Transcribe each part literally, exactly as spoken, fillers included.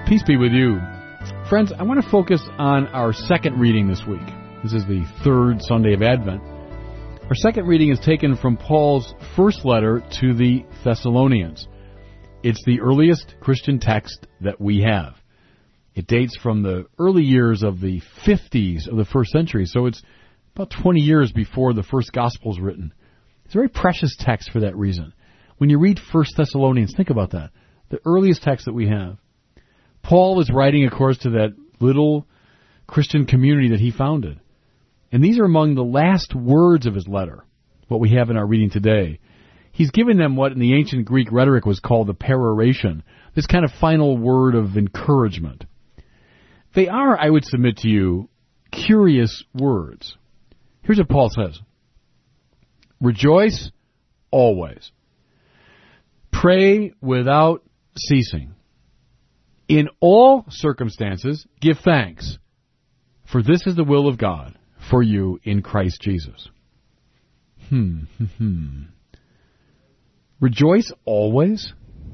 Peace be with you. Friends, I want to focus on our second reading this week. This is the third Sunday of Advent. Our second reading is taken from Paul's first letter to the Thessalonians. It's the earliest Christian text that we have. It dates from the early years of the fifties of the first century, so it's about twenty years before the first gospel is written. It's a very precious text for that reason. When you read First Thessalonians, think about that. The earliest text that we have. Paul is writing, of course, to that little Christian community that he founded. And these are among the last words of his letter, what we have in our reading today. He's given them what in the ancient Greek rhetoric was called the peroration, this kind of final word of encouragement. They are, I would submit to you, curious words. Here's what Paul says. Rejoice always. Pray without ceasing. In all circumstances, give thanks, for this is the will of God for you in Christ Jesus. Hmm, hmm, hmm. Rejoice always?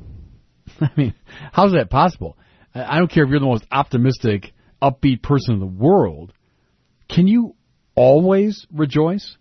I mean, how's that possible? I don't care if you're the most optimistic, upbeat person in the world. Can you always rejoice?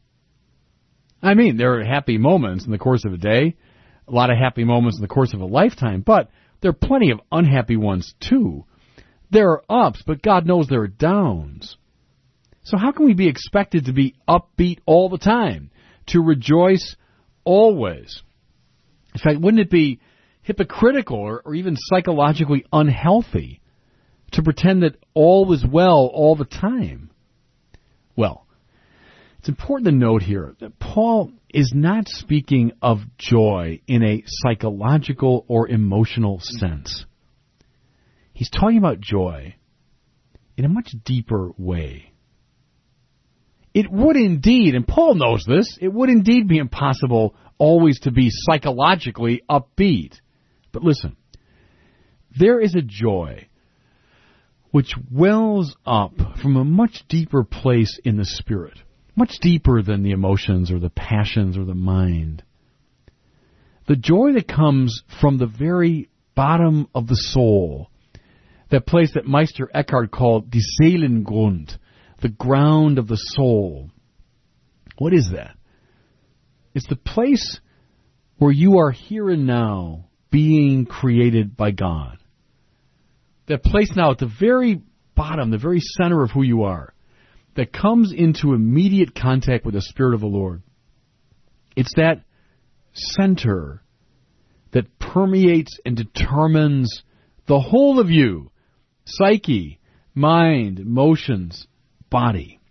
I mean, there are happy moments in the course of a day, a lot of happy moments in the course of a lifetime, but there are plenty of unhappy ones too. There are ups, but God knows there are downs. So how can we be expected to be upbeat all the time, to rejoice always? In fact, wouldn't it be hypocritical or, or even psychologically unhealthy to pretend that all is well all the time? Well, it's important to note here that Paul is not speaking of joy in a psychological or emotional sense. He's talking about joy in a much deeper way. It would indeed, and Paul knows this, it would indeed be impossible always to be psychologically upbeat. But listen, there is a joy which wells up from a much deeper place in the spirit, much deeper than the emotions or the passions or the mind. The joy that comes from the very bottom of the soul, that place that Meister Eckhart called die Seelengrund, the ground of the soul. What is that? It's the place where you are here and now being created by God. That place now at the very bottom, the very center of who you are, that comes into immediate contact with the Spirit of the Lord. It's that center that permeates and determines the whole of you, psyche, mind, emotions, body.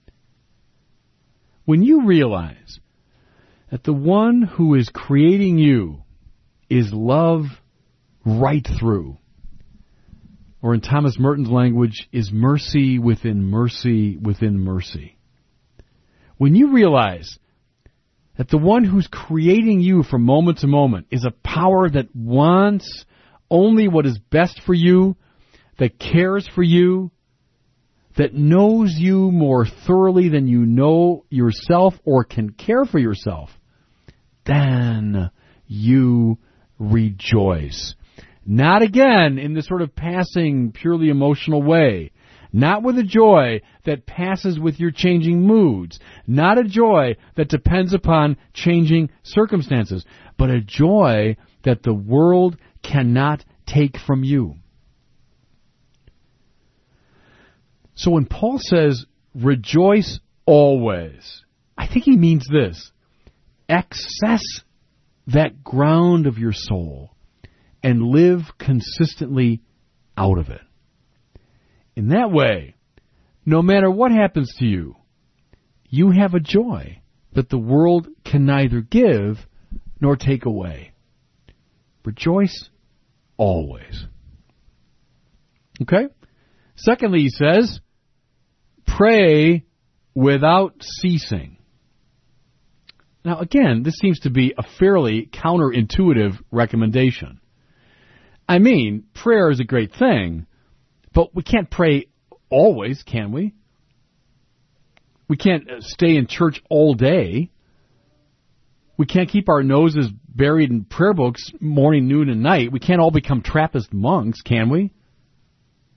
When you realize that the one who is creating you is love right through, or in Thomas Merton's language, is mercy within mercy within mercy. When you realize that the one who's creating you from moment to moment is a power that wants only what is best for you, that cares for you, that knows you more thoroughly than you know yourself or can care for yourself, then you rejoice. Not again in this sort of passing, purely emotional way. Not with a joy that passes with your changing moods. Not a joy that depends upon changing circumstances. But a joy that the world cannot take from you. So when Paul says, rejoice always, I think he means this. Access that ground of your soul and live consistently out of it. In that way, no matter what happens to you, you have a joy that the world can neither give nor take away. Rejoice always. Okay? Secondly, he says, pray without ceasing. Now, again, this seems to be a fairly counterintuitive recommendation. I mean, prayer is a great thing, but we can't pray always, can we? We can't stay in church all day. We can't keep our noses buried in prayer books morning, noon, and night. We can't all become Trappist monks, can we?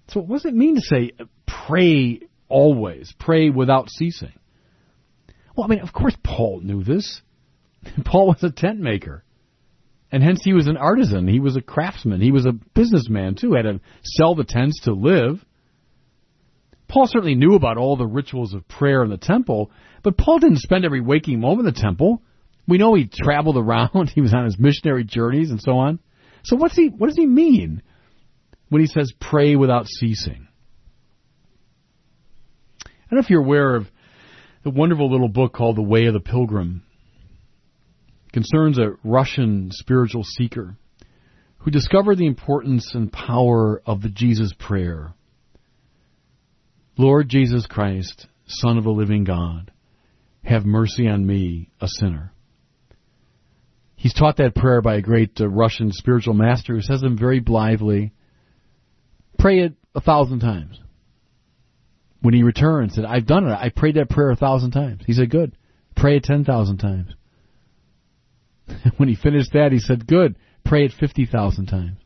So what does it mean to say pray always, pray without ceasing? Well, I mean, of course Paul knew this. Paul was a tent maker. And hence he was an artisan. He was a craftsman. He was a businessman, too. Had to sell the tents to live. Paul certainly knew about all the rituals of prayer in the temple, but Paul didn't spend every waking moment in the temple. We know he traveled around. He was on his missionary journeys and so on. So what's he, what does he mean when he says pray without ceasing? I don't know if you're aware of the wonderful little book called The Way of the Pilgrim. It concerns a Russian spiritual seeker who discovered the importance and power of the Jesus prayer. Lord Jesus Christ, Son of the living God, have mercy on me, a sinner. He's taught that prayer by a great uh, Russian spiritual master who says them very blithely, pray it a thousand times. When he returned, said, I've done it. I prayed that prayer a thousand times. He said, good. Pray it ten thousand times. When he finished that, he said, good. Pray it fifty thousand times.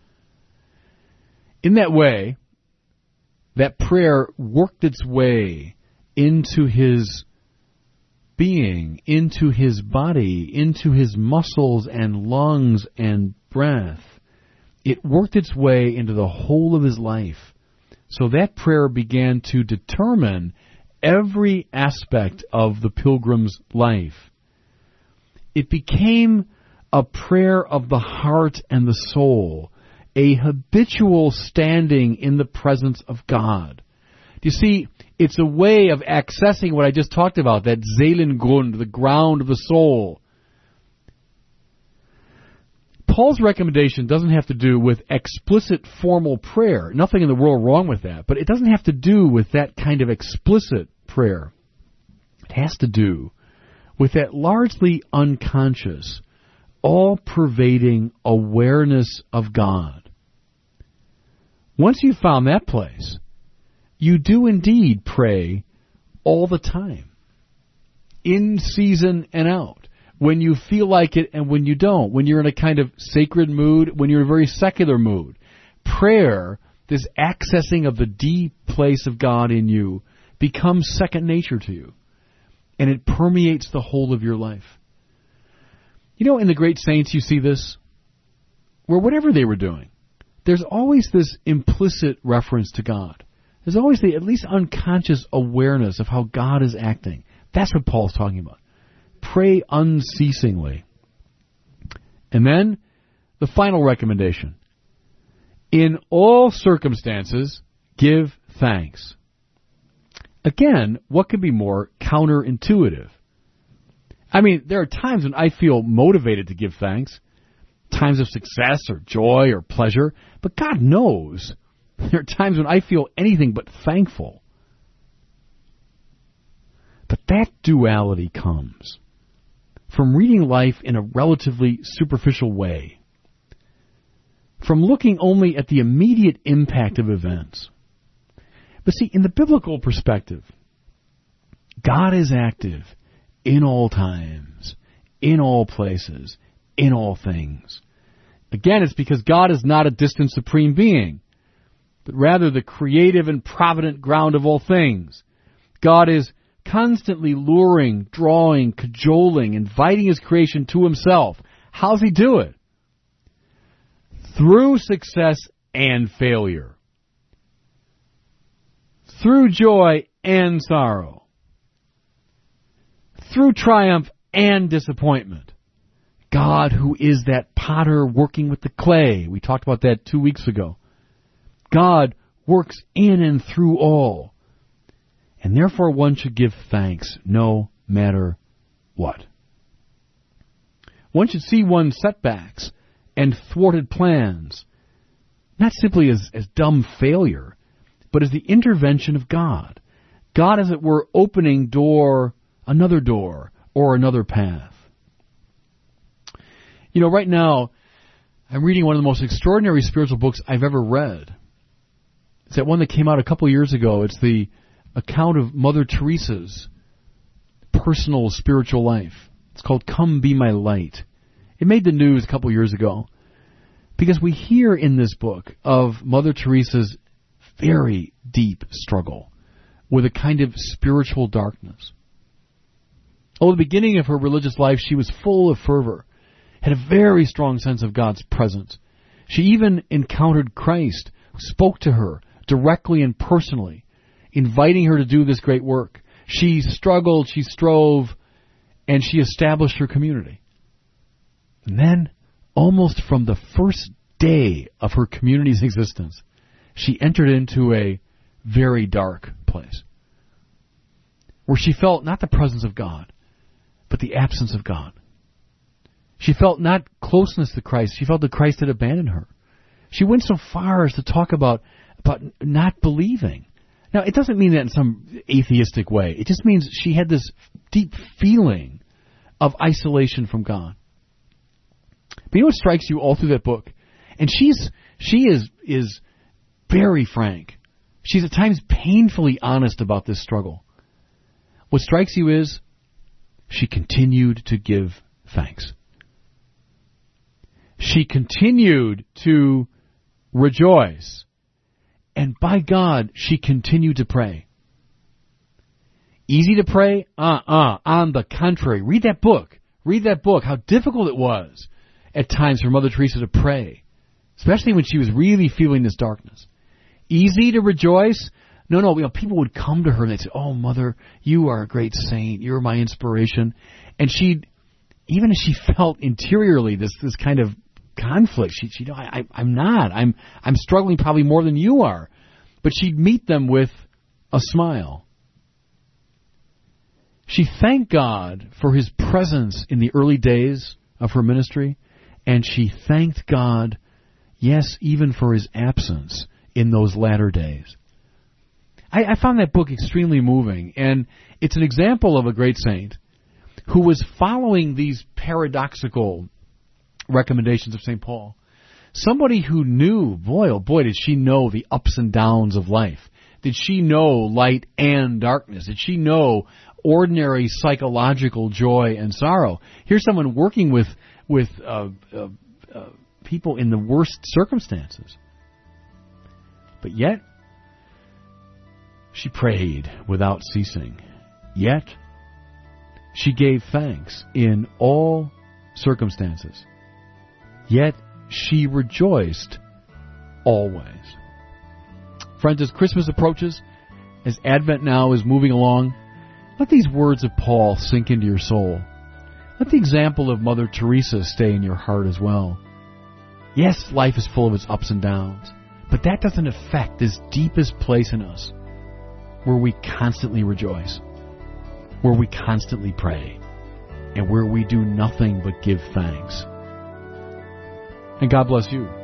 In that way, that prayer worked its way into his being, into his body, into his muscles and lungs and breath. It worked its way into the whole of his life. So that prayer began to determine every aspect of the pilgrim's life. It became a prayer of the heart and the soul, a habitual standing in the presence of God. Do you see, it's a way of accessing what I just talked about, that Seelengrund, the ground of the soul. Paul's recommendation doesn't have to do with explicit formal prayer. Nothing in the world wrong with that. But it doesn't have to do with that kind of explicit prayer. It has to do with that largely unconscious, all-pervading awareness of God. Once you've found that place, you do indeed pray all the time, in season and out. When you feel like it and when you don't. When you're in a kind of sacred mood, when you're in a very secular mood. Prayer, this accessing of the deep place of God in you, becomes second nature to you. And it permeates the whole of your life. You know, in the great saints you see this, where whatever they were doing, there's always this implicit reference to God. There's always the at least unconscious awareness of how God is acting. That's what Paul's talking about. Pray unceasingly. And then, the final recommendation. In all circumstances, give thanks. Again, what could be more counterintuitive? I mean, there are times when I feel motivated to give thanks. Times of success or joy or pleasure. But God knows there are times when I feel anything but thankful. But that duality comes from reading life in a relatively superficial way, from looking only at the immediate impact of events. But see, in the biblical perspective, God is active in all times, in all places, in all things. Again, it's because God is not a distant supreme being, but rather the creative and provident ground of all things. God is constantly luring, drawing, cajoling, inviting his creation to himself. How's he do it? Through success and failure. Through joy and sorrow. Through triumph and disappointment. God, who is that potter working with the clay. We talked about that two weeks ago. God works in and through all. And therefore one should give thanks no matter what. One should see one's setbacks and thwarted plans not simply as, as dumb failure, but as the intervention of God. God, as it were, opening door, another door, or another path. You know, right now, I'm reading one of the most extraordinary spiritual books I've ever read. It's that one that came out a couple years ago. It's the account of Mother Teresa's personal spiritual life. It's called Come Be My Light. It made the news a couple years ago because we hear in this book of Mother Teresa's very deep struggle with a kind of spiritual darkness. Oh, at the beginning of her religious life, she was full of fervor, had a very strong sense of God's presence. She even encountered Christ, who spoke to her directly and personally, inviting her to do this great work. She struggled, she strove, and she established her community. And then, almost from the first day of her community's existence, she entered into a very dark place, where she felt not the presence of God, but the absence of God. She felt not closeness to Christ. She felt that Christ had abandoned her. She went so far as to talk about, about not believing. Now, it doesn't mean that in some atheistic way. It just means she had this deep feeling of isolation from God. But you know what strikes you all through that book? And she's she is is very frank. She's at times painfully honest about this struggle. What strikes you is she continued to give thanks. She continued to rejoice. And by God, she continued to pray. Easy to pray? Uh-uh. On the contrary. Read that book. Read that book. How difficult it was at times for Mother Teresa to pray, especially when she was really feeling this darkness. Easy to rejoice? No, no. You know, people would come to her and they'd say, "Oh, Mother, you are a great saint. You're my inspiration." And she'd, even as she felt interiorly this this kind of conflict, she she I, I I'm not. I'm I'm struggling probably more than you are. But she'd meet them with a smile. She thanked God for His presence in the early days of her ministry, and she thanked God, yes, even for His absence in those latter days. I, I found that book extremely moving, and it's an example of a great saint who was following these paradoxical recommendations of Saint Paul. Somebody who knew, boy, oh boy, did she know the ups and downs of life. Did she know light and darkness? Did she know ordinary psychological joy and sorrow? Here's someone working with with uh, uh, uh, people in the worst circumstances. But yet, she prayed without ceasing. Yet, she gave thanks in all circumstances. Yet, she rejoiced always. Friends, as Christmas approaches, as Advent now is moving along, let these words of Paul sink into your soul. Let the example of Mother Teresa stay in your heart as well. Yes, life is full of its ups and downs, but that doesn't affect this deepest place in us, where we constantly rejoice, where we constantly pray, and where we do nothing but give thanks. And God bless you.